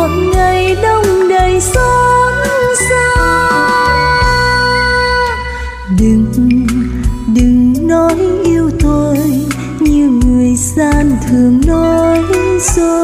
một ngày đông đầy xót xa. Đừng nói yêu tôi như người gian thường nói dối.